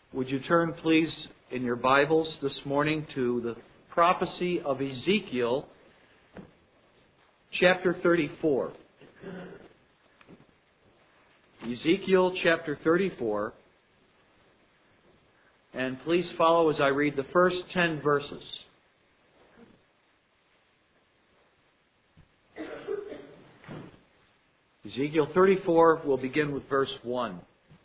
Would you turn, please, in your Bibles this morning to the prophecy of Ezekiel, chapter 34. Ezekiel chapter 34. And please follow as I read the first 10 verses. Ezekiel 34 will begin with verse 1.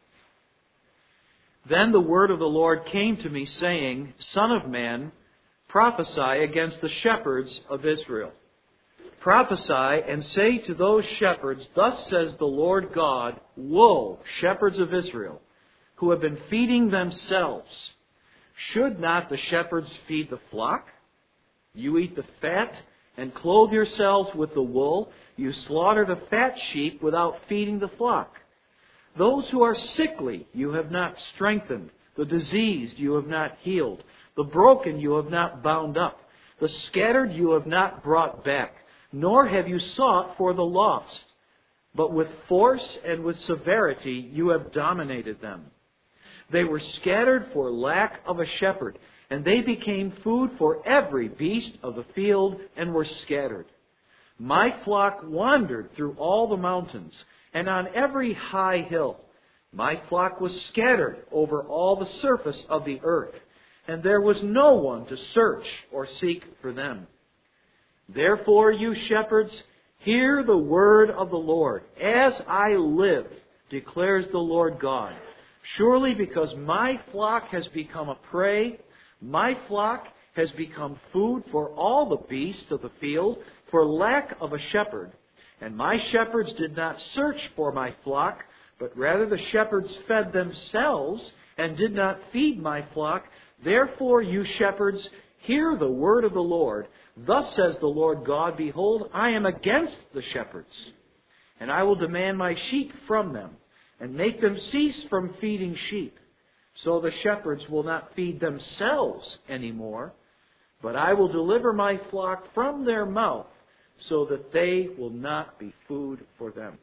Then the word of the Lord came to me, saying, Son of man, prophesy against the shepherds of Israel. Prophesy and say to those shepherds, Thus says the Lord God, Woe, shepherds of Israel, who have been feeding themselves. Should not the shepherds feed the flock? You eat the fat and clothe yourselves with the wool. You slaughter the fat sheep without feeding the flock. Those who are sickly you have not strengthened. The diseased you have not healed. The broken you have not bound up. The scattered you have not brought back. Nor have you sought for the lost. But with force and with severity you have dominated them. They were scattered for lack of a shepherd, and they became food for every beast of the field and were scattered. My flock wandered through all the mountains, and on every high hill. My flock was scattered over all the surface of the earth, and there was no one to search or seek for them. Therefore, you shepherds, hear the word of the Lord. As I live, declares the Lord God, surely because my flock has become a prey, my flock has become food for all the beasts of the field, for lack of a shepherd. And my shepherds did not search for my flock, but rather the shepherds fed themselves and did not feed my flock. Therefore, you shepherds, hear the word of the Lord. Thus says the Lord God, Behold, I am against the shepherds, and I will demand my sheep from them, and make them cease from feeding sheep. So the shepherds will not feed themselves anymore, but I will deliver my flock from their mouth, so that they will not be food for them.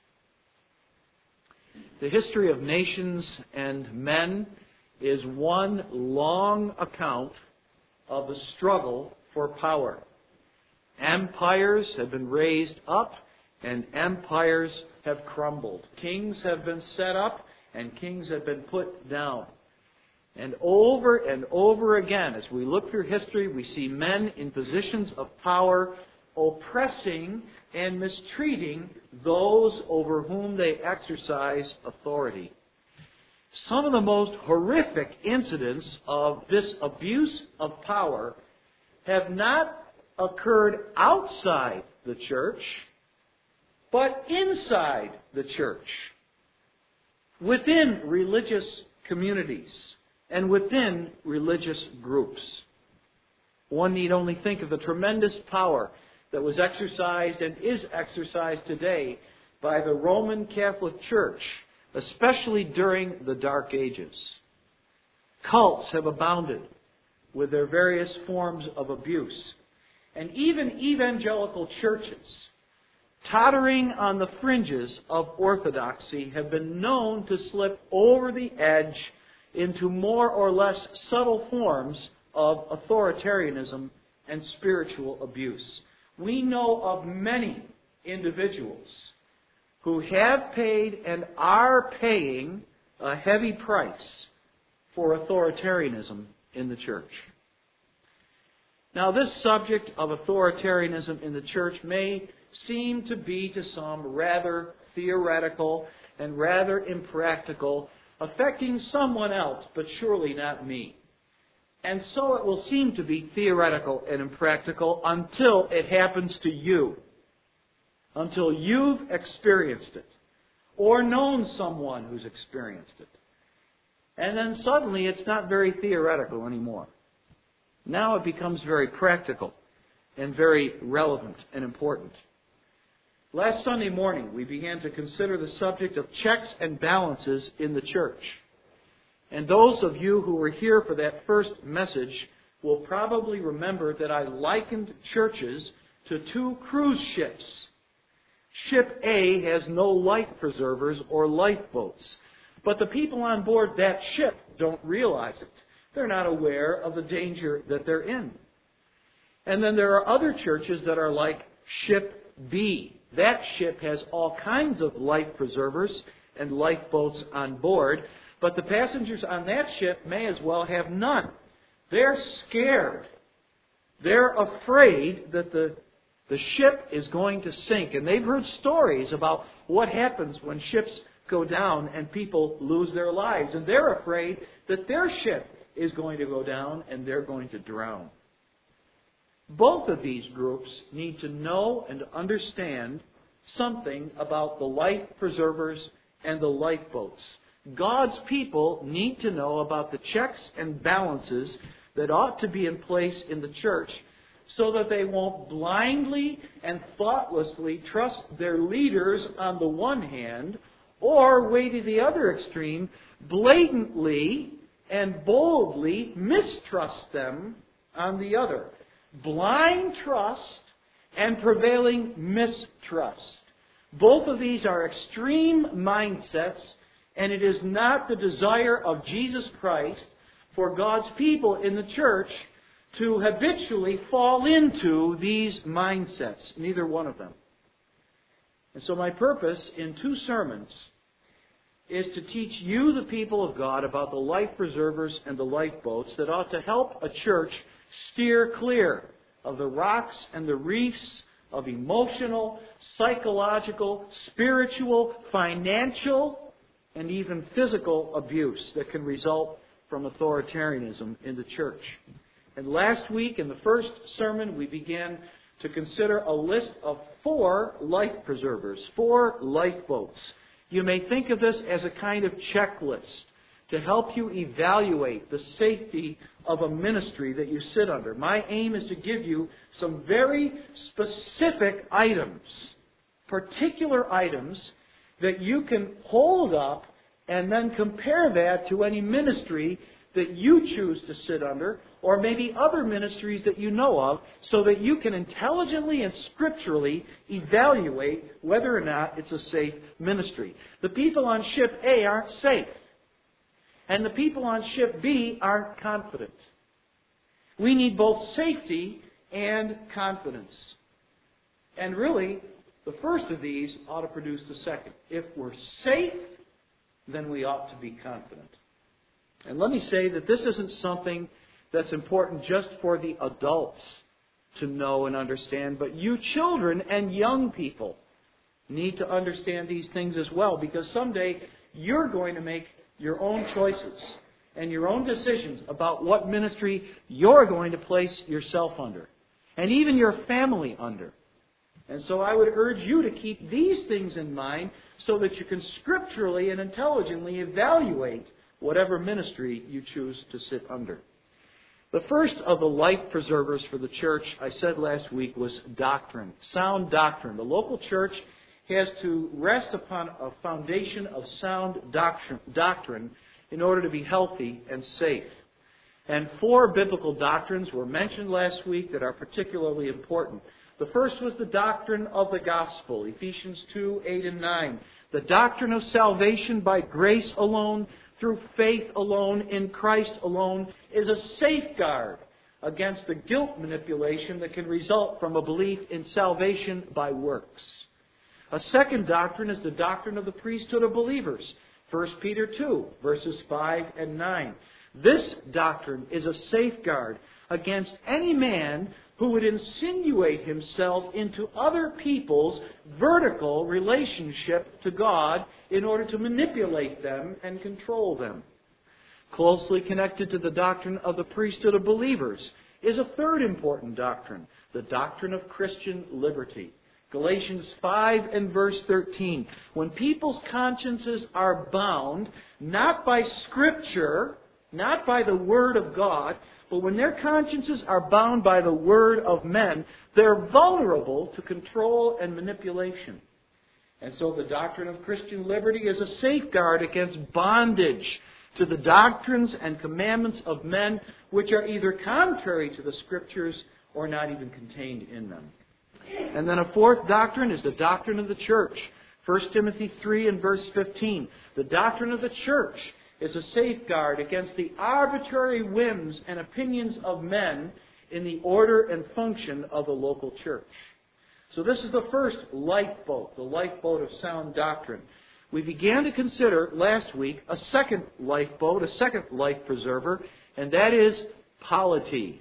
The history of nations and men is one long account of the struggle for power. Empires have been raised up and empires have crumbled. Kings have been set up and kings have been put down. And over again, as we look through history, we see men in positions of power oppressing and mistreating those over whom they exercise authority. Some of the most horrific incidents of this abuse of power have not occurred outside the church, but inside the church, within religious communities and within religious groups. One need only think of the tremendous power that was exercised and is exercised today by the Roman Catholic Church, especially during the Dark Ages. Cults have abounded with their various forms of abuse. And even evangelical churches, tottering on the fringes of orthodoxy, have been known to slip over the edge into more or less subtle forms of authoritarianism and spiritual abuse. We know of many individuals who have paid and are paying a heavy price for authoritarianism in the church. Now, this subject of authoritarianism in the church may seem to be to some rather theoretical and rather impractical, affecting someone else, but surely not me. And so it will seem to be theoretical and impractical until it happens to you. Until you've experienced it. Or known someone who's experienced it. And then suddenly it's not very theoretical anymore. Now it becomes very practical and very relevant and important. Last Sunday morning we began to consider the subject of checks and balances in the church. And those of you who were here for that first message will probably remember that I likened churches to two cruise ships. Ship A has no life preservers or lifeboats, but the people on board that ship don't realize it. They're not aware of the danger that they're in. And then there are other churches that are like Ship B. That ship has all kinds of life preservers and lifeboats on board, but the passengers on that ship may as well have none. They're scared. They're afraid that the ship is going to sink. And they've heard stories about what happens when ships go down and people lose their lives. And they're afraid that their ship is going to go down and they're going to drown. Both of these groups need to know and understand something about the life preservers and the lifeboats. God's people need to know about the checks and balances that ought to be in place in the church so that they won't blindly and thoughtlessly trust their leaders on the one hand, or, way to the other extreme, blatantly and boldly mistrust them on the other. Blind trust and prevailing mistrust. Both of these are extreme mindsets, and it is not the desire of Jesus Christ for God's people in the church to habitually fall into these mindsets. Neither one of them. And so my purpose in 2 sermons is to teach you, the people of God, about the life preservers and the lifeboats that ought to help a church steer clear of the rocks and the reefs of emotional, psychological, spiritual, financial, and even physical abuse that can result from authoritarianism in the church. And last week, in the first sermon, we began to consider a list of 4 life preservers, 4 lifeboats. You may think of this as a kind of checklist to help you evaluate the safety of a ministry that you sit under. My aim is to give you some very specific items, particular items, that you can hold up and then compare that to any ministry that you choose to sit under, or maybe other ministries that you know of, so that you can intelligently and scripturally evaluate whether or not it's a safe ministry. The people on Ship A aren't safe. And the people on Ship B aren't confident. We need both safety and confidence. And really, the first of these ought to produce the second. If we're safe, then we ought to be confident. And let me say that this isn't something that's important just for the adults to know and understand, but you children and young people need to understand these things as well, because someday you're going to make your own choices and your own decisions about what ministry you're going to place yourself under, and even your family under. And so I would urge you to keep these things in mind so that you can scripturally and intelligently evaluate whatever ministry you choose to sit under. The first of the life preservers for the church, I said last week, was doctrine, sound doctrine. The local church has to rest upon a foundation of sound doctrine in order to be healthy and safe. And 4 biblical doctrines were mentioned last week that are particularly important. The first was the doctrine of the gospel, Ephesians 2, 8 and 9. The doctrine of salvation by grace alone, through faith alone, in Christ alone, is a safeguard against the guilt manipulation that can result from a belief in salvation by works. A second doctrine is the doctrine of the priesthood of believers, 1 Peter 2, verses 5 and 9. This doctrine is a safeguard against any man who would insinuate himself into other people's vertical relationship to God in order to manipulate them and control them. Closely connected to the doctrine of the priesthood of believers is a third important doctrine, the doctrine of Christian liberty. Galatians 5 and verse 13. When people's consciences are bound, not by Scripture, not by the Word of God, but when their consciences are bound by the word of men, they're vulnerable to control and manipulation. And so the doctrine of Christian liberty is a safeguard against bondage to the doctrines and commandments of men, which are either contrary to the Scriptures or not even contained in them. And then a fourth doctrine is the doctrine of the church. 1 Timothy 3 and verse 15. The doctrine of the church is a safeguard against the arbitrary whims and opinions of men in the order and function of a local church. So this is the first lifeboat, the lifeboat of sound doctrine. We began to consider last week a second lifeboat, a second life preserver, and that is polity.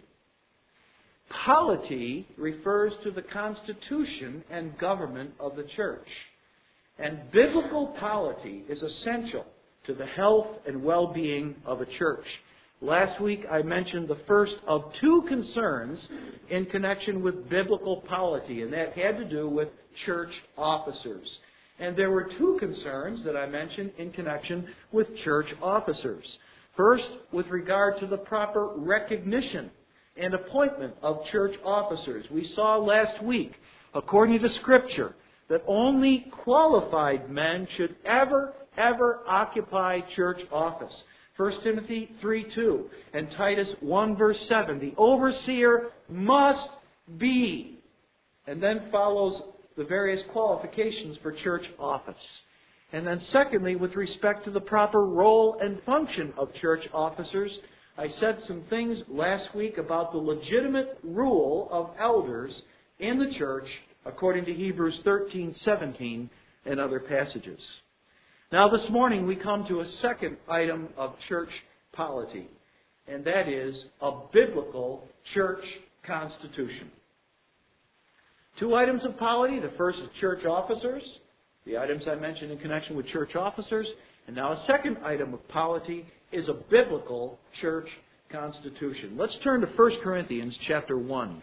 Polity refers to the constitution and government of the church. And biblical polity is essential to the health and well-being of a church. Last week I mentioned the first of two concerns in connection with biblical polity, and that had to do with church officers. And there were two concerns that I mentioned in connection with church officers. First, with regard to the proper recognition and appointment of church officers. We saw last week, according to Scripture, that only qualified men should ever occupy church office. 1 Timothy 3:2 and Titus 1 verse 7. The overseer must be. And then follows the various qualifications for church office. And then secondly, with respect to the proper role and function of church officers, I said some things last week about the legitimate rule of elders in the church according to Hebrews 13:17 and other passages. Now this morning we come to a second item of church polity, and that is a biblical church constitution. Two items of polity. The first is church officers, the items I mentioned in connection with church officers. And now a second item of polity is a biblical church constitution. Let's turn to 1 Corinthians chapter 1.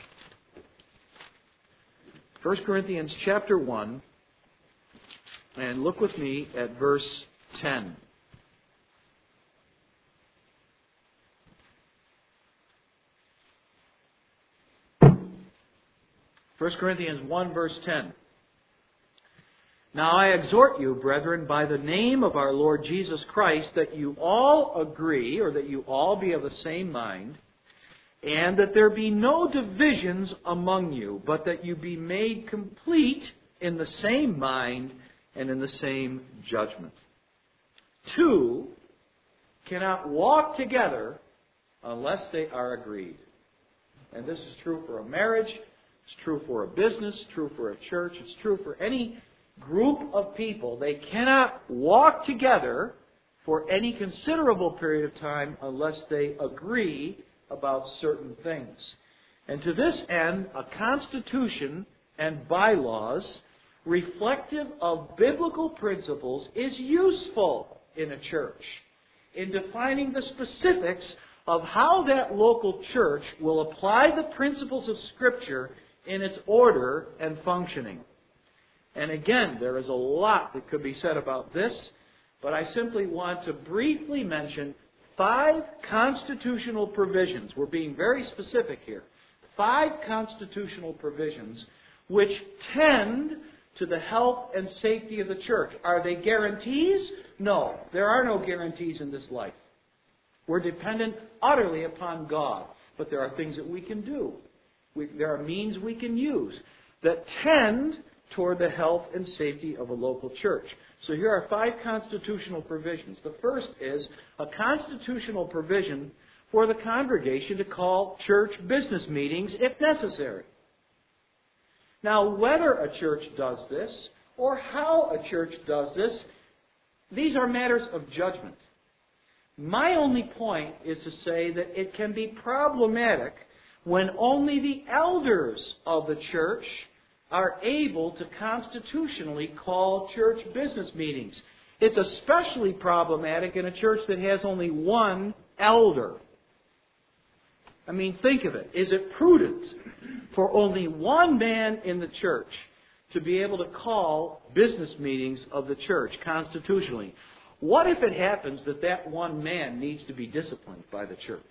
1 Corinthians chapter 1, and look with me at verse 10. 1 Corinthians 1 verse 10. Now I exhort you, brethren, by the name of our Lord Jesus Christ, that you all agree, or that you all be of the same mind, and that there be no divisions among you, but that you be made complete in the same mind and in the same judgment. Two cannot walk together unless they are agreed. And this is true for a marriage, it's true for a business, it's true for a church, it's true for any group of people. They cannot walk together for any considerable period of time unless they agree about certain things. And to this end, a constitution and bylaws reflective of biblical principles is useful in a church in defining the specifics of how that local church will apply the principles of Scripture in its order and functioning. And again, there is a lot that could be said about this, but I simply want to briefly mention 5 constitutional provisions. We're being very specific here. 5 constitutional provisions which tend to the health and safety of the church. Are they guarantees? No, there are no guarantees in this life. We're dependent utterly upon God, but there are things that we can do. There are means we can use that tend toward the health and safety of a local church. So here are 5 constitutional provisions. The first is a constitutional provision for the congregation to call church business meetings if necessary. Now, whether a church does this or how a church does this, these are matters of judgment. My only point is to say that it can be problematic when only the elders of the church are able to constitutionally call church business meetings. It's especially problematic in a church that has only one elder. I mean, think of it. Is it prudent for only one man in the church to be able to call business meetings of the church constitutionally? What if it happens that that one man needs to be disciplined by the church?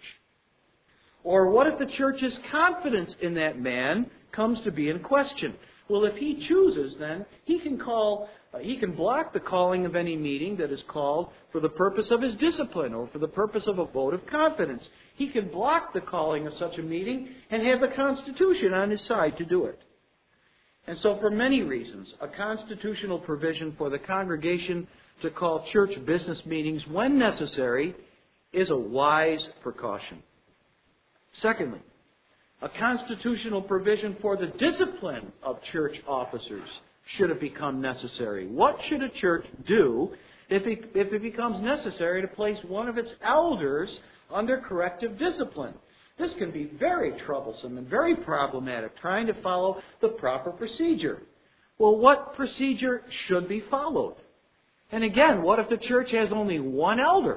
Or what if the church's confidence in that man comes to be in question? Well, if he chooses, then he can block the calling of any meeting that is called for the purpose of his discipline or for the purpose of a vote of confidence. He can block the calling of such a meeting and have the Constitution on his side to do it. And so for many reasons, a constitutional provision for the congregation to call church business meetings when necessary is a wise precaution. Secondly, a constitutional provision for the discipline of church officers should it become necessary. What should a church do if it becomes necessary to place one of its elders under corrective discipline? This can be very troublesome and very problematic, trying to follow the proper procedure. Well, what procedure should be followed? And again, what if the church has only one elder?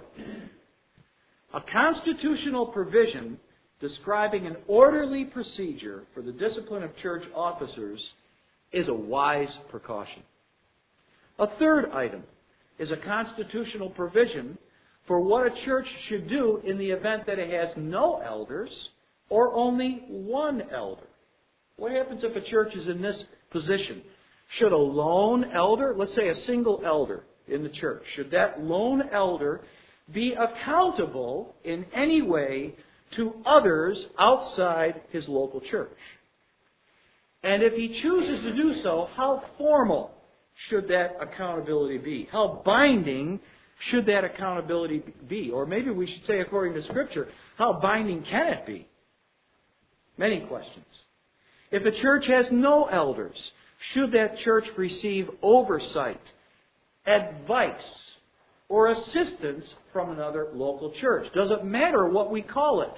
A constitutional provision describing an orderly procedure for the discipline of church officers is a wise precaution. A third item is a constitutional provision for what a church should do in the event that it has no elders or only one elder. What happens if a church is in this position? Should a lone elder, let's say a single elder in the church, should that lone elder be accountable in any way to others outside his local church? And if he chooses to do so, how formal should that accountability be? How binding should that accountability be? Or maybe we should say, according to Scripture, how binding can it be? Many questions. If a church has no elders, should that church receive oversight, advice, or assistance from another local church? Does it matter what we call it?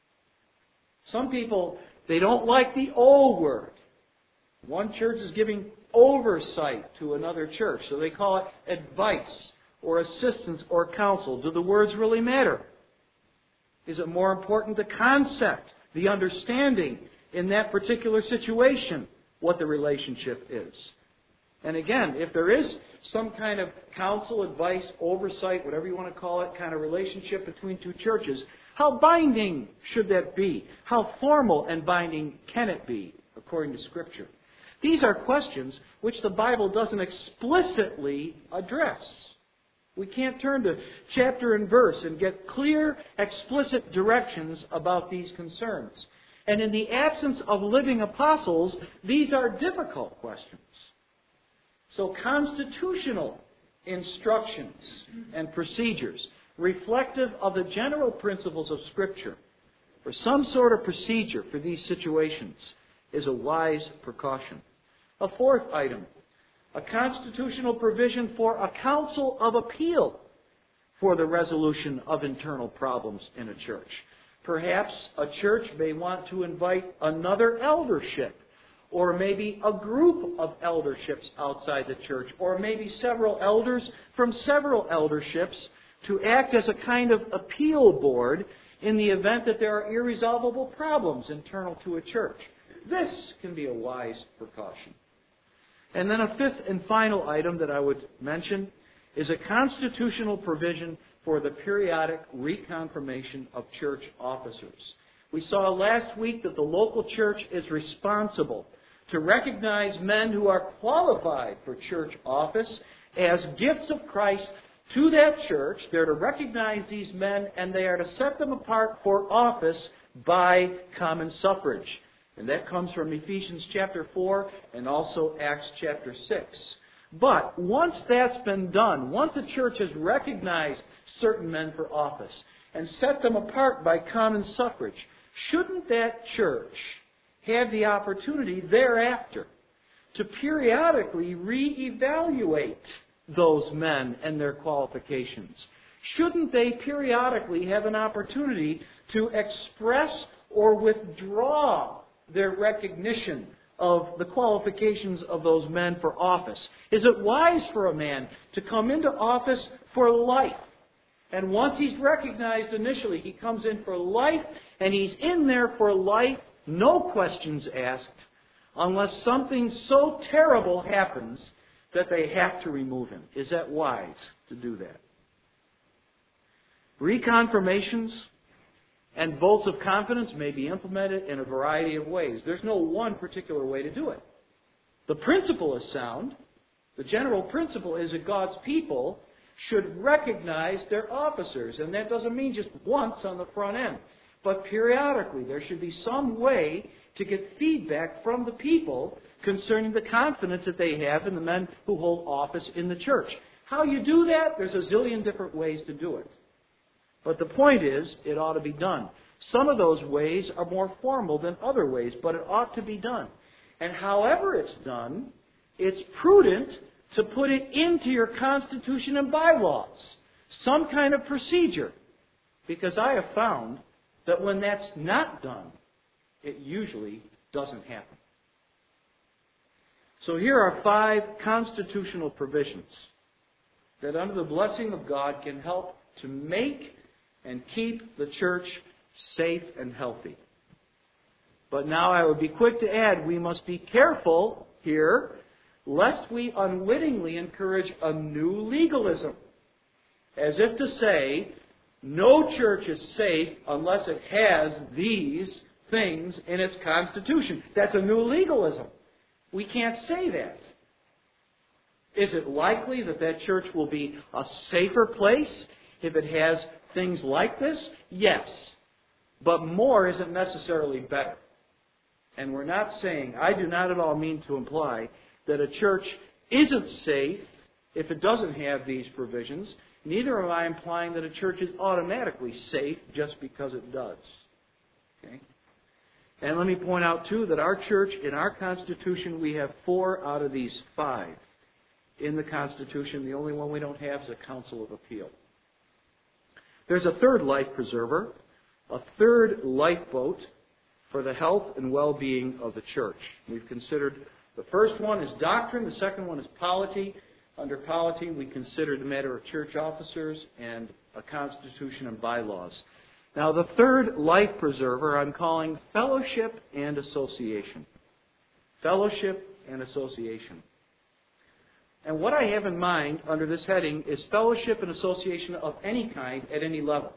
Some people, they don't like the old word. One church is giving oversight to another church, so they call it advice or assistance or counsel. Do the words really matter? Is it more important the concept, the understanding in that particular situation, what the relationship is? And again, if there is some kind of counsel, advice, oversight, whatever you want to call it, kind of relationship between two churches, how binding should that be? How formal and binding can it be, according to Scripture? These are questions which the Bible doesn't explicitly address. We can't turn to chapter and verse and get clear, explicit directions about these concerns. And in the absence of living apostles, these are difficult questions. So constitutional instructions and procedures reflective of the general principles of Scripture for some sort of procedure for these situations is a wise precaution. A fourth item, a constitutional provision for a council of appeal for the resolution of internal problems in a church. Perhaps a church may want to invite another eldership, or maybe a group of elderships outside the church, or maybe several elders from several elderships to act as a kind of appeal board in the event that there are irresolvable problems internal to a church. This can be a wise precaution. And then a fifth and final item that I would mention is a constitutional provision for the periodic reconfirmation of church officers. We saw last week that the local church is responsible to recognize men who are qualified for church office as gifts of Christ to that church. They're to recognize these men and they are to set them apart for office by common suffrage. And that comes from Ephesians chapter 4 and also Acts chapter 6. But once that's been done, once a church has recognized certain men for office and set them apart by common suffrage, shouldn't that church have the opportunity thereafter to periodically reevaluate those men and their qualifications? Shouldn't they periodically have an opportunity to express or withdraw their recognition of the qualifications of those men for office? Is it wise for a man to come into office for life? And once he's recognized initially, he comes in for life, and he's in there for life, no questions asked, unless something so terrible happens that they have to remove him. Is that wise to do that? Reconfirmations and votes of confidence may be implemented in a variety of ways. There's no one particular way to do it. The principle is sound. The general principle is that God's people should recognize their officers. And that doesn't mean just once on the front end. But periodically, there should be some way to get feedback from the people concerning the confidence that they have in the men who hold office in the church. How you do that, there's a zillion different ways to do it. But the point is, it ought to be done. Some of those ways are more formal than other ways, but it ought to be done. And however it's done, it's prudent to put it into your constitution and bylaws. Some kind of procedure. Because I have found that when that's not done, it usually doesn't happen. So here are 5 constitutional provisions that under the blessing of God can help to make and keep the church safe and healthy. But now I would be quick to add, we must be careful here lest we unwittingly encourage a new legalism. As if to say, no church is safe unless it has these things in its constitution. That's a new legalism. We can't say that. Is it likely that that church will be a safer place if it has things like this? Yes. But more isn't necessarily better. And we're not saying, I do not at all mean to imply that a church isn't safe if it doesn't have these provisions. Neither am I implying that a church is automatically safe just because it does. Okay? And let me point out, too, that our church, in our Constitution, we have 4 out of these 5 in the Constitution. The only one we don't have is a Council of Appeal. There's a third life preserver, a third lifeboat for the health and well-being of the church. We've considered the first one is doctrine, the second one is polity. Under polity, we consider the matter of church officers and a constitution and bylaws. Now, the third life preserver I'm calling fellowship and association. Fellowship and association. And what I have in mind under this heading is fellowship and association of any kind at any level.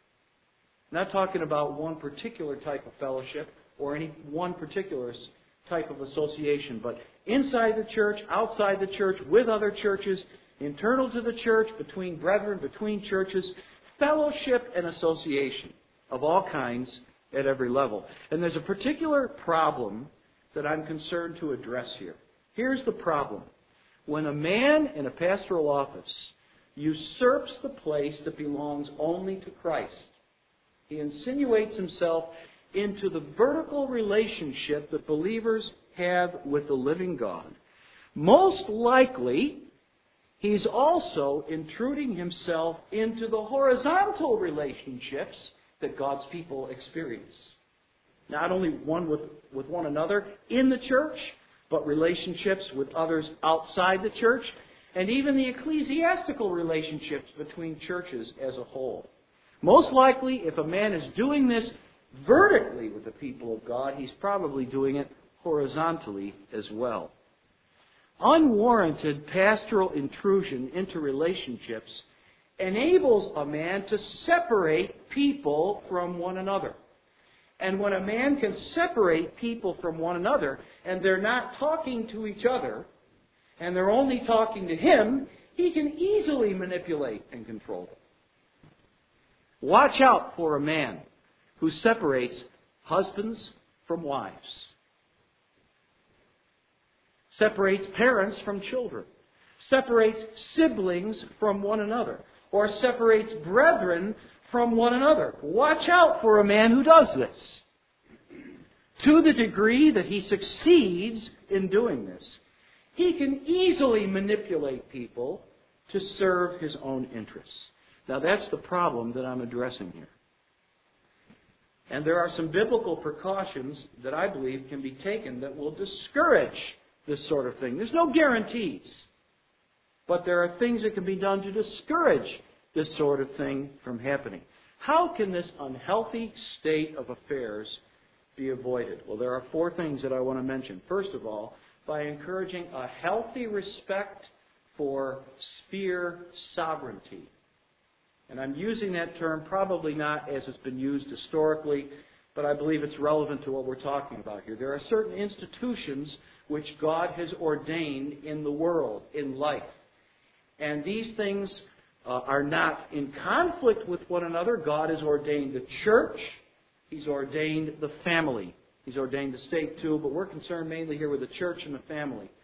I'm not talking about one particular type of fellowship or any one particular type of association, but inside the church, outside the church, with other churches, internal to the church, between brethren, between churches, fellowship and association of all kinds at every level. And there's a particular problem that I'm concerned to address here. Here's the problem. When a man in a pastoral office usurps the place that belongs only to Christ, he insinuates himself into the vertical relationship that believers have with the living God. Most likely, he's also intruding himself into the horizontal relationships that God's people experience. Not only one with one another in the church, but relationships with others outside the church, and even the ecclesiastical relationships between churches as a whole. Most likely, if a man is doing this vertically with the people of God, he's probably doing it horizontally as well. Unwarranted pastoral intrusion into relationships enables a man to separate people from one another. And when a man can separate people from one another, and they're not talking to each other, and they're only talking to him, he can easily manipulate and control them. Watch out for a man who separates husbands from wives, separates parents from children, separates siblings from one another, or separates brethren from one another. Watch out for a man who does this. To the degree that he succeeds in doing this, he can easily manipulate people to serve his own interests. Now that's the problem that I'm addressing here. And there are some biblical precautions that I believe can be taken that will discourage this sort of thing. There's no guarantees. But there are things that can be done to discourage this sort of thing from happening. How can this unhealthy state of affairs be avoided? Well, there are 4 things that I want to mention. First of all, by encouraging a healthy respect for sphere sovereignty. And I'm using that term probably not as it's been used historically, but I believe it's relevant to what we're talking about here. There are certain institutions which God has ordained in the world, in life. And these things are not in conflict with one another. God has ordained the church. He's ordained the family. He's ordained the state too, but we're concerned mainly here with the church and the family.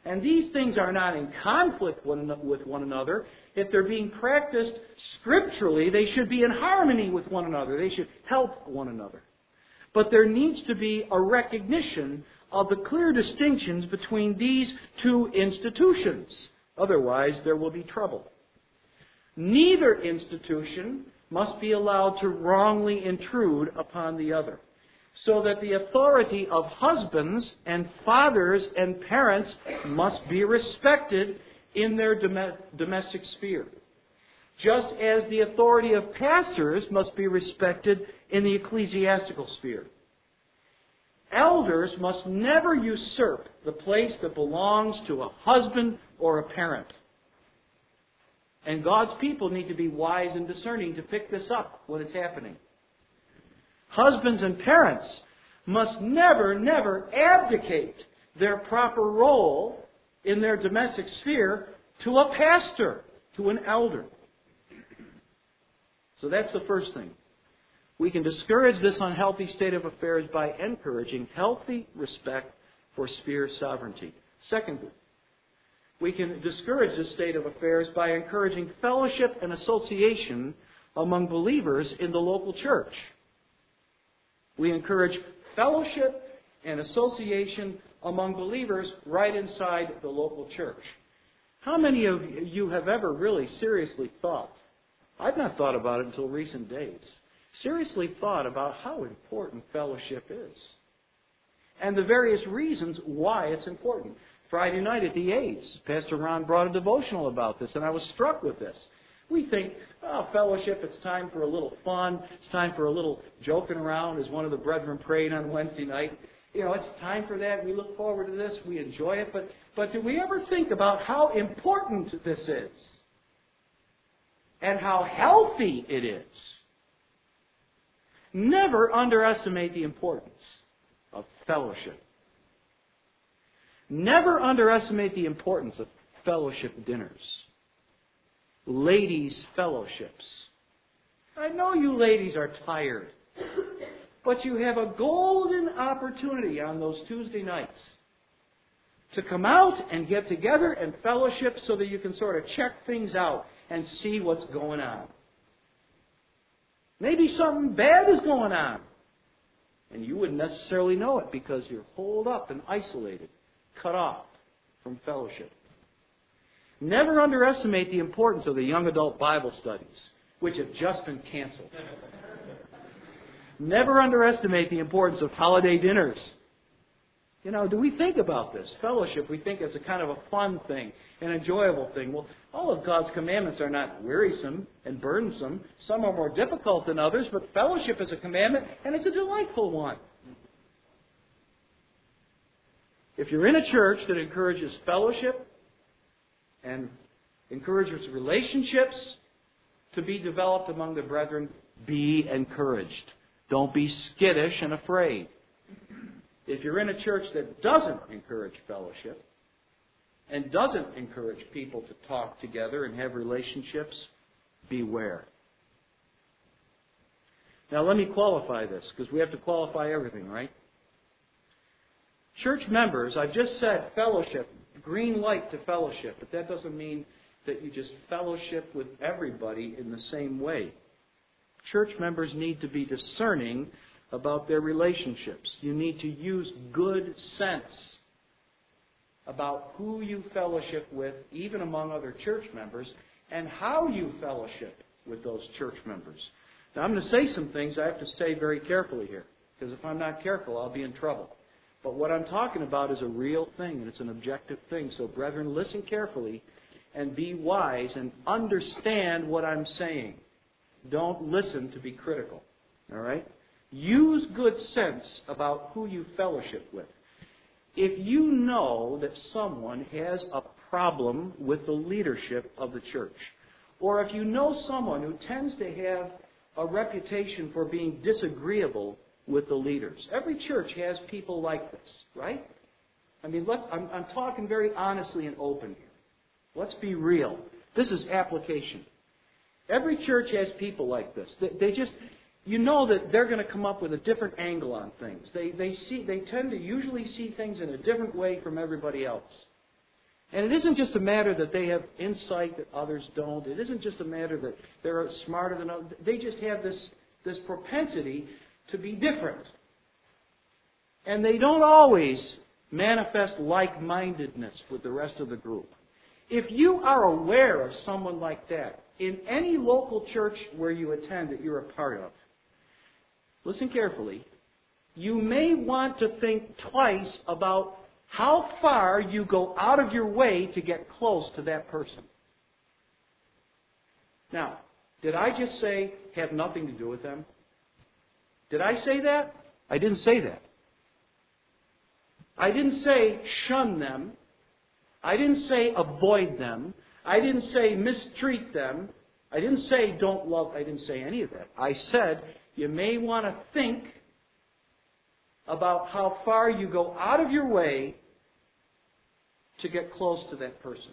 And these things are not in conflict with one another. If they're being practiced scripturally, they should be in harmony with one another. They should help one another. But there needs to be a recognition of the clear distinctions between these two institutions. Otherwise, there will be trouble. Neither institution must be allowed to wrongly intrude upon the other, so that the authority of husbands and fathers and parents must be respected in their domestic sphere, just as the authority of pastors must be respected in the ecclesiastical sphere. Elders must never usurp the place that belongs to a husband or a parent. And God's people need to be wise and discerning to pick this up when it's happening. Husbands and parents must never abdicate their proper role in their domestic sphere to a pastor, to an elder. So that's the first thing. We can discourage this unhealthy state of affairs by encouraging healthy respect for sphere sovereignty. Secondly, we can discourage this state of affairs by encouraging fellowship and association among believers in the local church. We encourage fellowship and association among believers right inside the local church. How many of you have ever really seriously thought, I've not thought about it until recent days, seriously thought about how important fellowship is and the various reasons why it's important? Friday night at the A's, Pastor Ron brought a devotional about this, and I was struck with this. We think, fellowship, it's time for a little fun. It's time for a little joking around, as one of the brethren prayed on Wednesday night. It's time for that. We look forward to this. We enjoy it. But do we ever think about how important this is? And how healthy it is? Never underestimate the importance of fellowship. Never underestimate the importance of fellowship dinners. Ladies' fellowships. I know you ladies are tired, but you have a golden opportunity on those Tuesday nights to come out and get together and fellowship so that you can sort of check things out and see what's going on. Maybe something bad is going on, and you wouldn't necessarily know it because you're holed up and isolated, cut off from fellowship. Never underestimate the importance of the young adult Bible studies, which have just been canceled. Never underestimate the importance of holiday dinners. Do we think about this? Fellowship, we think it's a kind of a fun thing, an enjoyable thing. Well, all of God's commandments are not wearisome and burdensome. Some are more difficult than others, but fellowship is a commandment, and it's a delightful one. If you're in a church that encourages fellowship and encourages relationships to be developed among the brethren, be encouraged. Don't be skittish and afraid. If you're in a church that doesn't encourage fellowship and doesn't encourage people to talk together and have relationships, beware. Now let me qualify this, because we have to qualify everything, right? Church members, I've just said fellowship, green light to fellowship, but that doesn't mean that you just fellowship with everybody in the same way. Church members need to be discerning about their relationships. You need to use good sense about who you fellowship with, even among other church members, and how you fellowship with those church members. Now, I'm going to say some things I have to say very carefully here, because if I'm not careful, I'll be in trouble. But what I'm talking about is a real thing, and it's an objective thing. So, brethren, listen carefully and be wise and understand what I'm saying. Don't listen to be critical. All right? Use good sense about who you fellowship with. If you know that someone has a problem with the leadership of the church, or if you know someone who tends to have a reputation for being disagreeable with the leaders. Every church has people like this, right? I mean, I'm talking very honestly and open here. Let's be real. This is application. Every church has people like this. They just, you know that they're going to come up with a different angle on things. They tend to usually see things in a different way from everybody else. And it isn't just a matter that they have insight that others don't. It isn't just a matter that they're smarter than others. They just have this propensity to be different. And they don't always manifest like-mindedness with the rest of the group. If you are aware of someone like that in any local church where you attend that you're a part of, listen carefully, you may want to think twice about how far you go out of your way to get close to that person. Now, did I just say have nothing to do with them? Did I say that? I didn't say that. I didn't say shun them. I didn't say avoid them. I didn't say mistreat them. I didn't say don't love. I didn't say any of that. I said you may want to think about how far you go out of your way to get close to that person.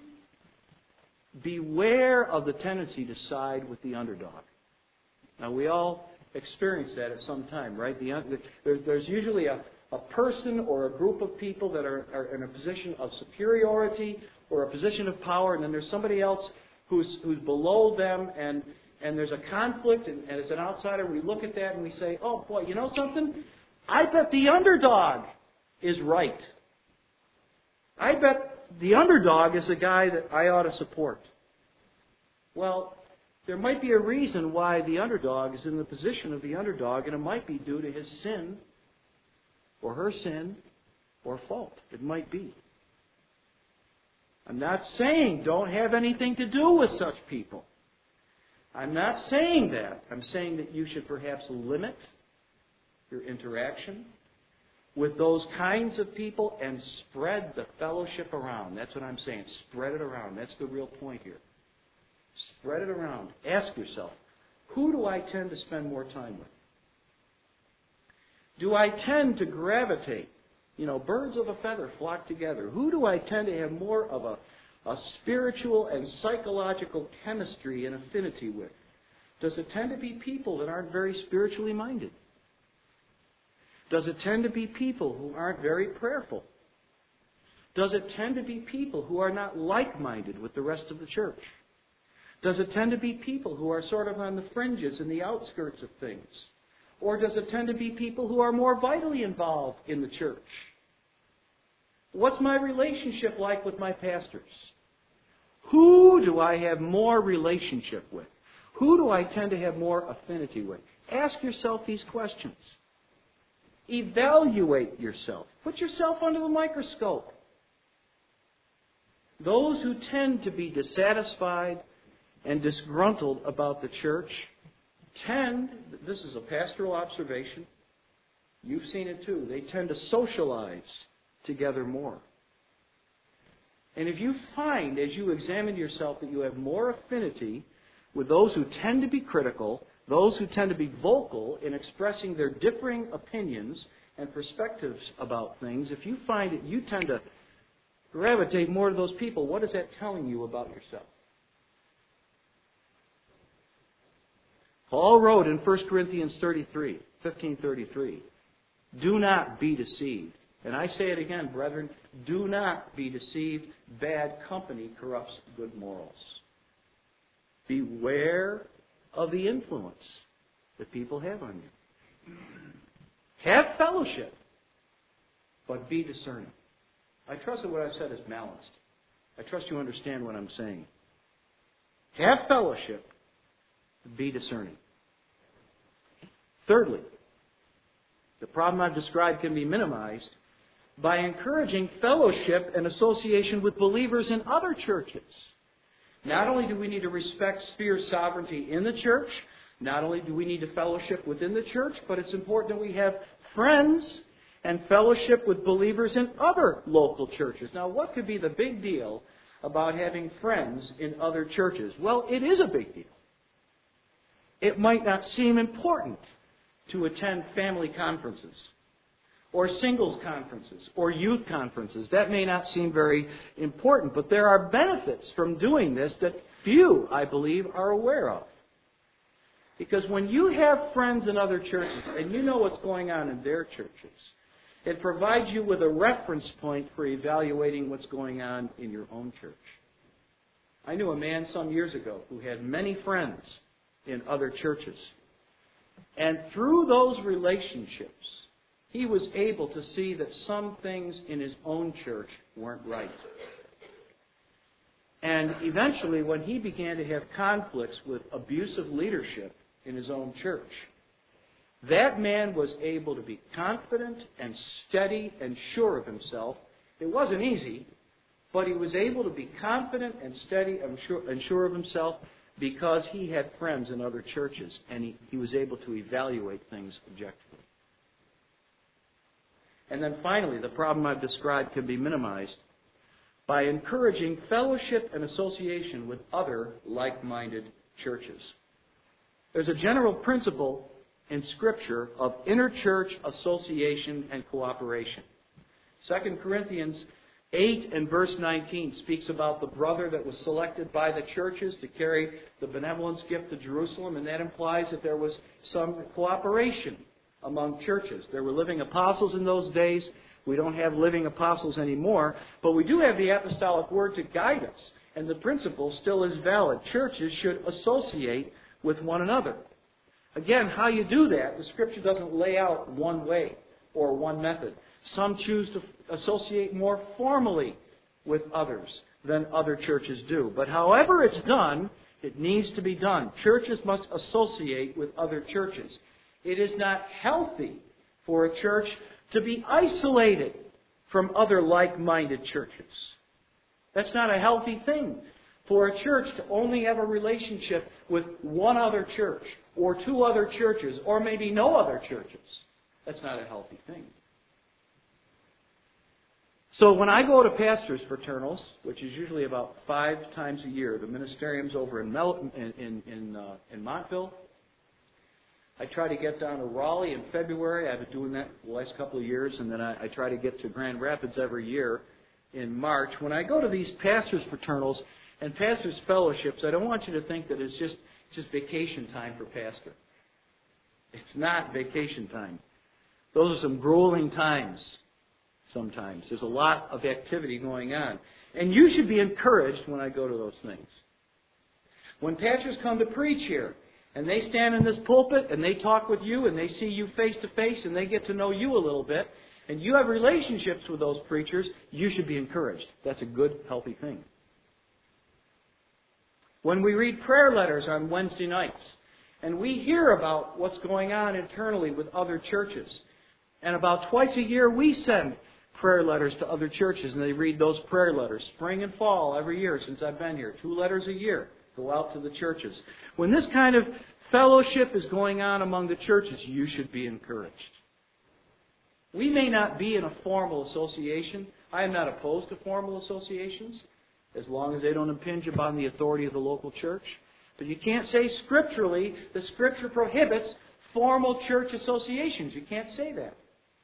Beware of the tendency to side with the underdog. Now, we all experience that at some time, right? There's usually a person or a group of people that are in a position of superiority or a position of power, and then there's somebody else who's below them, and there's a conflict, and as an outsider, we look at that and we say, oh, boy, you know something? I bet the underdog is right. I bet the underdog is the guy that I ought to support. Well, there might be a reason why the underdog is in the position of the underdog, and it might be due to his sin or her sin or fault. It might be. I'm not saying don't have anything to do with such people. I'm not saying that. I'm saying that you should perhaps limit your interaction with those kinds of people and spread the fellowship around. That's what I'm saying. Spread it around. That's the real point here. Spread it around. Ask yourself, who do I tend to spend more time with? Do I tend to gravitate? Birds of a feather flock together. Who do I tend to have more of a spiritual and psychological chemistry and affinity with? Does it tend to be people that aren't very spiritually minded? Does it tend to be people who aren't very prayerful? Does it tend to be people who are not like-minded with the rest of the church? Does it tend to be people who are sort of on the fringes and the outskirts of things? Or does it tend to be people who are more vitally involved in the church? What's my relationship like with my pastors? Who do I have more relationship with? Who do I tend to have more affinity with? Ask yourself these questions. Evaluate yourself. Put yourself under the microscope. Those who tend to be dissatisfied and disgruntled about the church this is a pastoral observation, you've seen it too, they tend to socialize together more. And if you find, as you examine yourself, that you have more affinity with those who tend to be critical, those who tend to be vocal in expressing their differing opinions and perspectives about things, if you find that you tend to gravitate more to those people, what is that telling you about yourself? Paul wrote in 1 Corinthians 15:33, do not be deceived. And I say it again, brethren, do not be deceived. Bad company corrupts good morals. Beware of the influence that people have on you. Have fellowship, but be discerning. I trust that what I've said is balanced. I trust you understand what I'm saying. Have fellowship, be discerning. Thirdly, the problem I've described can be minimized by encouraging fellowship and association with believers in other churches. Not only do we need to respect sphere sovereignty in the church, not only do we need to fellowship within the church, but it's important that we have friends and fellowship with believers in other local churches. Now, what could be the big deal about having friends in other churches? Well, it is a big deal. It might not seem important to attend family conferences or singles conferences or youth conferences. That may not seem very important, but there are benefits from doing this that few, I believe, are aware of. Because when you have friends in other churches and you know what's going on in their churches, It provides you with a reference point for evaluating what's going on in your own church. I knew a man some years ago who had many friends in other churches. And through those relationships, he was able to see that some things in his own church weren't right. And eventually, when he began to have conflicts with abusive leadership in his own church, that man was able to be confident and steady and sure of himself. It wasn't easy, but he was able to be confident and steady and sure of himself because he had friends in other churches, and he was able to evaluate things objectively. And then finally, the problem I've described can be minimized by encouraging fellowship and association with other like-minded churches. There's a general principle in Scripture of interchurch association and cooperation. 2 Corinthians 8 and verse 19 speaks about the brother that was selected by the churches to carry the benevolence gift to Jerusalem, and that implies that there was some cooperation among churches. There were living apostles in those days. We don't have living apostles anymore, but we do have the apostolic word to guide us, and the principle still is valid. Churches should associate with one another. Again, how you do that, the Scripture doesn't lay out one way or one method. Some choose to associate more formally with others than other churches do. But however it's done, it needs to be done. Churches must associate with other churches. It is not healthy for a church to be isolated from other like-minded churches. That's not a healthy thing for a church to only have a relationship with one other church or two other churches or maybe no other churches. That's not a healthy thing. So when I go to pastors' fraternals, which is usually about 5 times a year, the ministerium's over in Montville. I try to get down to Raleigh in February. I've been doing that the last couple of years, and then I try to get to Grand Rapids every year in March. When I go to these pastors' fraternals and pastors' fellowships, I don't want you to think that it's just vacation time for pastor. It's not vacation time. Those are some grueling times sometimes. There's a lot of activity going on. And you should be encouraged when I go to those things. When pastors come to preach here, and they stand in this pulpit, and they talk with you, and they see you face to face, and they get to know you a little bit, and you have relationships with those preachers, you should be encouraged. That's a good, healthy thing. When we read prayer letters on Wednesday nights, and we hear about what's going on internally with other churches, and about twice a year we send prayer letters to other churches, and they read those prayer letters, spring and fall, every year since I've been here. 2 letters a year go out to the churches. When this kind of fellowship is going on among the churches, you should be encouraged. We may not be in a formal association. I am not opposed to formal associations, as long as they don't impinge upon the authority of the local church. But you can't say scripturally the Scripture prohibits formal church associations. You can't say that.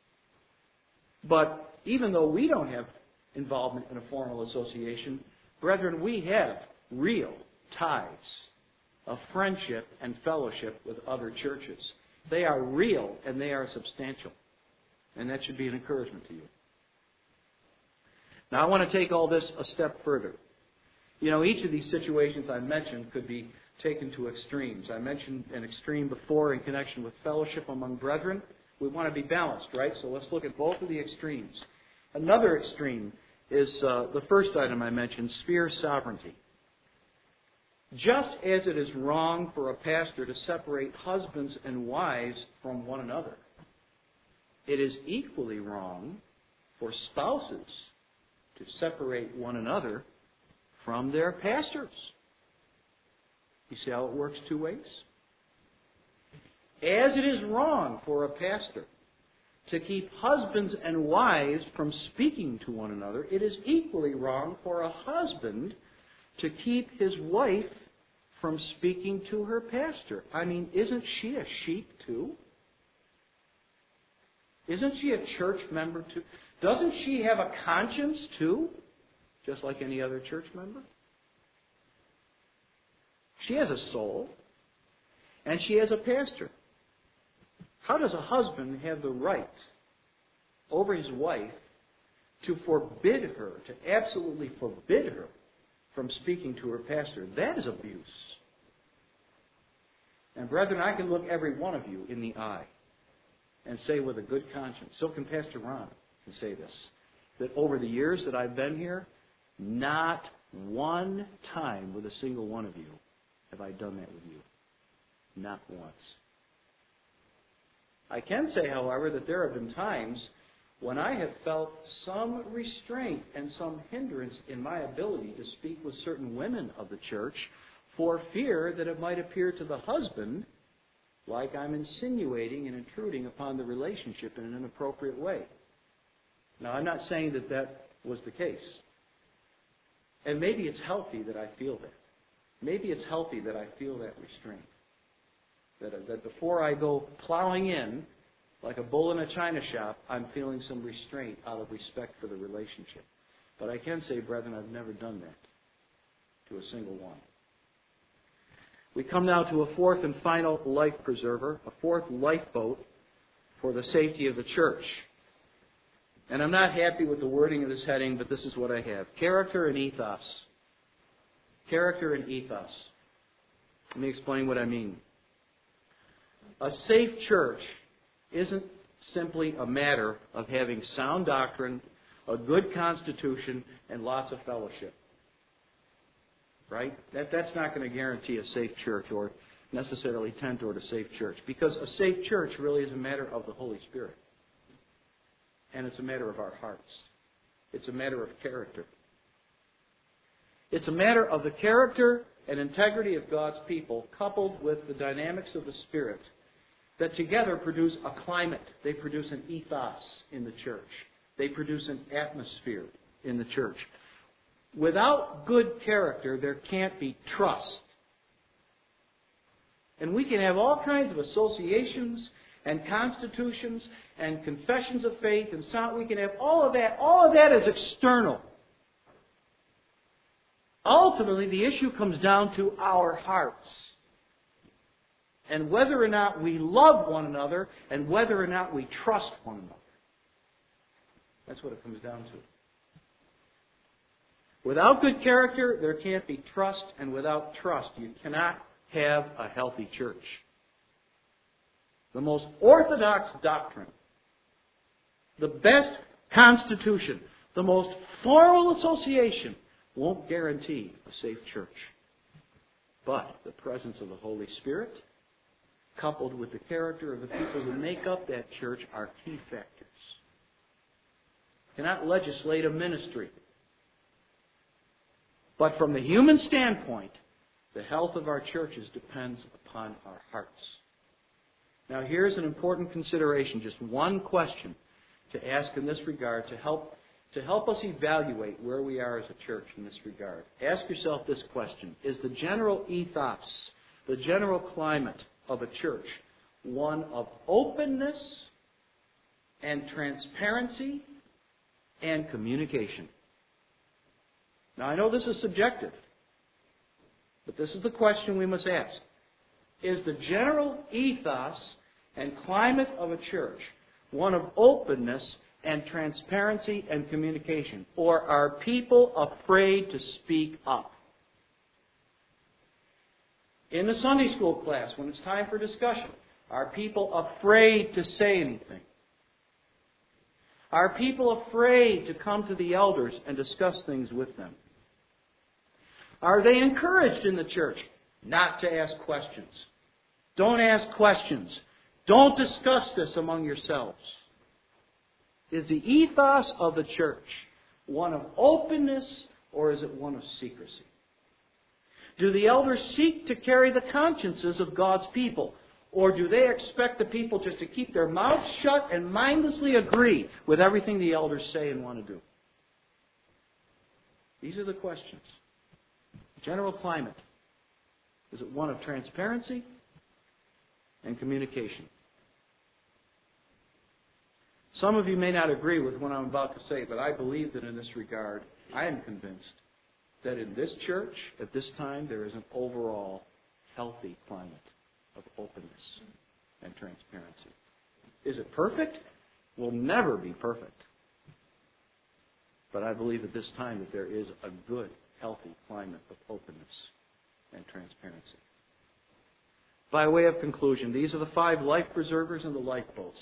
But even though we don't have involvement in a formal association, brethren, we have real ties of friendship and fellowship with other churches. They are real and they are substantial. And that should be an encouragement to you. Now I want to take all this a step further. Each of these situations I mentioned could be taken to extremes. I mentioned an extreme before in connection with fellowship among brethren. We want to be balanced, right? So let's look at both of the extremes. Another extreme is the first item I mentioned, sphere sovereignty. Just as it is wrong for a pastor to separate husbands and wives from one another, it is equally wrong for spouses to separate one another from their pastors. You see how it works 2 ways? As it is wrong for a pastor to keep husbands and wives from speaking to one another, it is equally wrong for a husband to keep his wife from speaking to her pastor. I mean, isn't she a sheep too? Isn't she a church member too? Doesn't she have a conscience too? Just like any other church member? She has a soul, and she has a pastor. How does a husband have the right over his wife to forbid her, to absolutely forbid her from speaking to her pastor. That is abuse. And brethren, I can look every one of you in the eye and say with a good conscience, so can Pastor Ron can say this, that over the years that I've been here, not one time with a single one of you have I done that with you. Not once. I can say, however, that there have been times when I have felt some restraint and some hindrance in my ability to speak with certain women of the church for fear that it might appear to the husband like I'm insinuating and intruding upon the relationship in an inappropriate way. Now, I'm not saying that that was the case. And maybe it's healthy that I feel that. Maybe it's healthy that I feel that restraint. That before I go plowing in, like a bull in a china shop, I'm feeling some restraint out of respect for the relationship. But I can say, brethren, I've never done that to a single one. We come now to a fourth and final life preserver, a fourth lifeboat for the safety of the church. And I'm not happy with the wording of this heading, but this is what I have. Character and ethos. Character and ethos. Let me explain what I mean. A safe church isn't simply a matter of having sound doctrine, a good constitution, and lots of fellowship. Right? That's not going to guarantee a safe church or necessarily tend toward a safe church. Because a safe church really is a matter of the Holy Spirit. And it's a matter of our hearts. It's a matter of character. It's a matter of the character and integrity of God's people coupled with the dynamics of the Spirit that together produce a climate. They produce an ethos in the church. They produce an atmosphere in the church. Without good character, there can't be trust. And we can have all kinds of associations and constitutions and confessions of faith and sound. We can have all of that. All of that is external. Ultimately, the issue comes down to our hearts. And whether or not we love one another and whether or not we trust one another. That's what it comes down to. Without good character, there can't be trust, and without trust, you cannot have a healthy church. The most orthodox doctrine, the best constitution, the most formal association won't guarantee a safe church. But the presence of the Holy Spirit, coupled with the character of the people who make up that church, are key factors. You cannot legislate a ministry. But from the human standpoint, the health of our churches depends upon our hearts. Now here's an important consideration, just one question to ask in this regard to help us evaluate where we are as a church in this regard. Ask yourself this question: is the general ethos, the general climate of a church one of openness and transparency and communication? Now, I know this is subjective, but this is the question we must ask. Is the general ethos and climate of a church one of openness and transparency and communication? Or are people afraid to speak up? In the Sunday school class, when it's time for discussion, are people afraid to say anything? Are people afraid to come to the elders and discuss things with them? Are they encouraged in the church not to ask questions? Don't ask questions. Don't discuss this among yourselves. Is the ethos of the church one of openness or is it one of secrecy? Do the elders seek to carry the consciences of God's people? Or do they expect the people just to keep their mouths shut and mindlessly agree with everything the elders say and want to do? These are the questions. General climate. Is it one of transparency and communication? Some of you may not agree with what I'm about to say, but I believe that in this regard, I am convinced that in this church, at this time, there is an overall healthy climate of openness and transparency. Is it perfect? will never be perfect. But I believe at this time that there is a good, healthy climate of openness and transparency. By way of conclusion, these are the 5 life preservers and the lifeboats.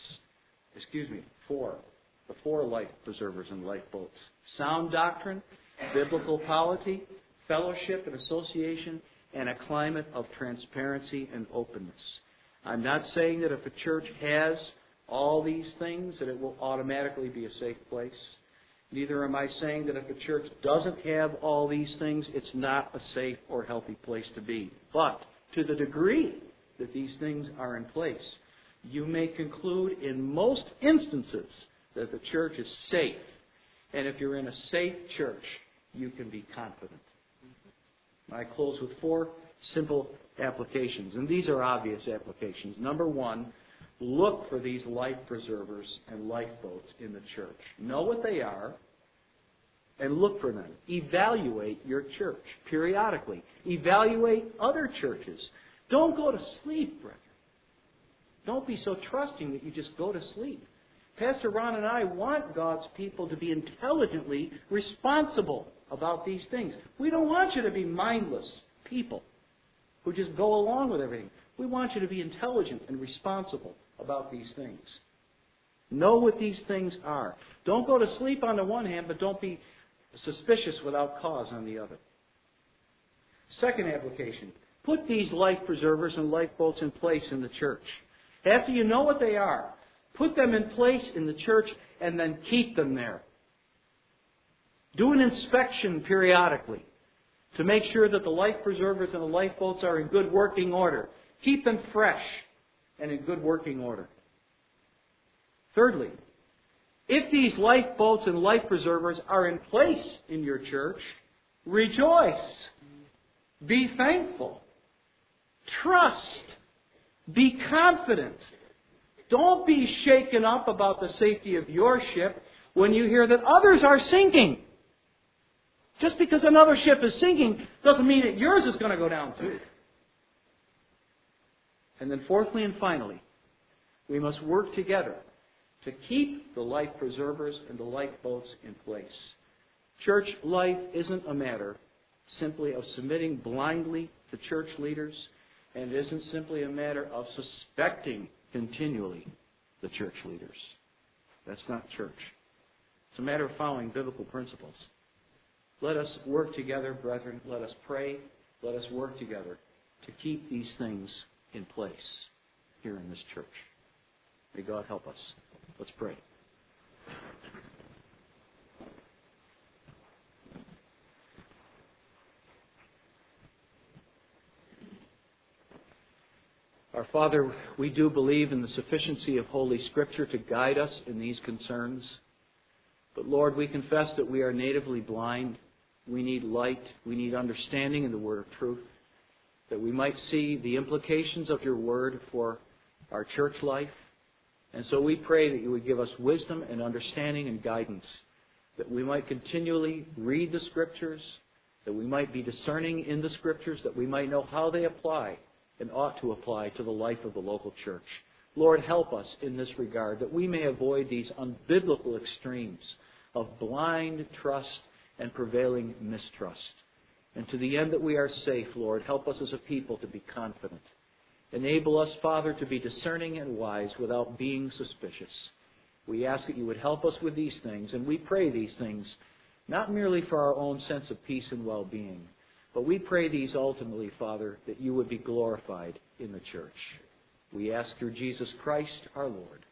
Four. The 4 life preservers and lifeboats. Sound doctrine, biblical polity, fellowship and association, and a climate of transparency and openness. I'm not saying that if a church has all these things that it will automatically be a safe place. Neither am I saying that if a church doesn't have all these things, it's not a safe or healthy place to be. But to the degree that these things are in place, you may conclude in most instances that the church is safe. And if you're in a safe church, you can be confident. I close with 4 simple applications, and these are obvious applications. Number 1, look for these life preservers and lifeboats in the church. Know what they are and look for them. Evaluate your church periodically. Evaluate other churches. Don't go to sleep, brethren. Don't be so trusting that you just go to sleep. Pastor Ron and I want God's people to be intelligently responsible about these things. We don't want you to be mindless people who just go along with everything. We want you to be intelligent and responsible about these things. Know what these things are. Don't go to sleep on the one hand, but don't be suspicious without cause on the other. Second application. Put these life preservers and lifeboats in place in the church. After you know what they are, put them in place in the church and then keep them there. Do an inspection periodically to make sure that the life preservers and the lifeboats are in good working order. Keep them fresh and in good working order. Thirdly, if these lifeboats and life preservers are in place in your church, rejoice. Be thankful. Trust. Be confident. Don't be shaken up about the safety of your ship when you hear that others are sinking. Just because another ship is sinking doesn't mean that yours is going to go down too. And then fourthly and finally, we must work together to keep the life preservers and the lifeboats in place. Church life isn't a matter simply of submitting blindly to church leaders, and it isn't simply a matter of suspecting continually the church leaders. That's not church. It's a matter of following biblical principles. Let us work together, brethren. Let us pray. Let us work together to keep these things in place here in this church. May God help us. Let's pray. Our Father, we do believe in the sufficiency of Holy Scripture to guide us in these concerns. But Lord, we confess that we are natively blind. We need light. We need understanding in the Word of truth, that we might see the implications of your Word for our church life. And so we pray that you would give us wisdom and understanding and guidance, that we might continually read the Scriptures, that we might be discerning in the Scriptures, that we might know how they apply and ought to apply to the life of the local church. Lord, help us in this regard, that we may avoid these unbiblical extremes of blind trust and prevailing mistrust. And to the end that we are safe, Lord, help us as a people to be confident. Enable us, Father, to be discerning and wise without being suspicious. We ask that you would help us with these things, and we pray these things not merely for our own sense of peace and well-being, but we pray these ultimately, Father, that you would be glorified in the church. We ask through Jesus Christ our Lord.